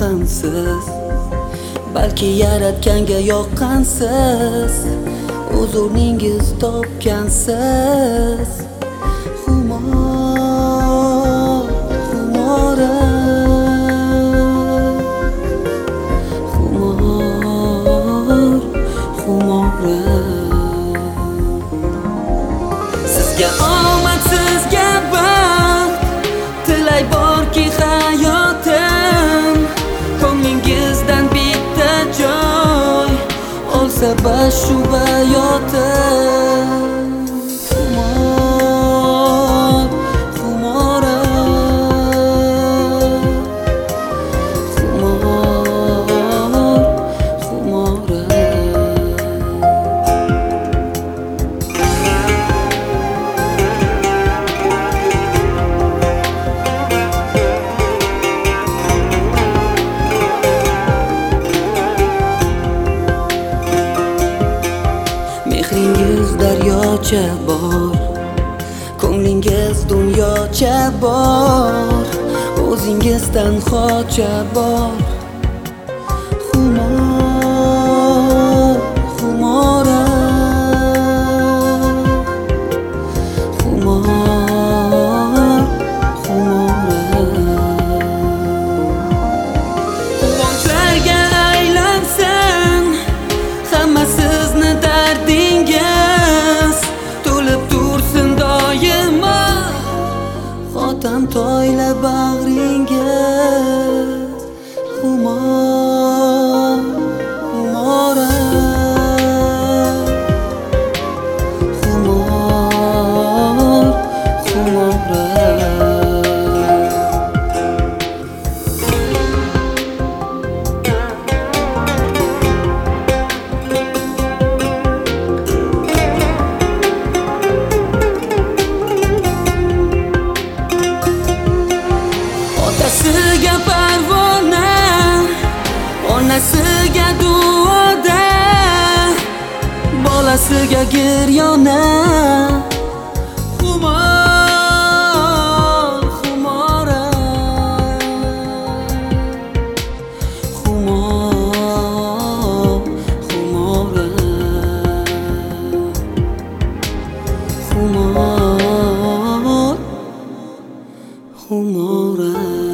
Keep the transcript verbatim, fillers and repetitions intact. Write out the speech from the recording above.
boqqansiz, balki yaratganga yoqqansiz, huzuringiz topgansiz. Xumor, xumora, xumor, xumora. Sizga omad, sizga baxt tilay borki hayotim, ko'nglingizdan bitta joy olsa bashu bayotim. Xumor, xumora, xumor, xumora. Mehringiz daryocha bor, ko'nglingiz dunyocha bor, o'zingiz tanhocha bor. Xumor, xumora, xumor, xumora. Quvonchlarga aylansin hamma sizni dardingiz, to'lib tursin doimo xotam toyla bag'ringiz. Xumor, xumora, xumor, xumora. Otasiga parvona, onasiga duoda, bolasiga giryona. Xumor, xumora, xumor, xumora, xumor, xumora.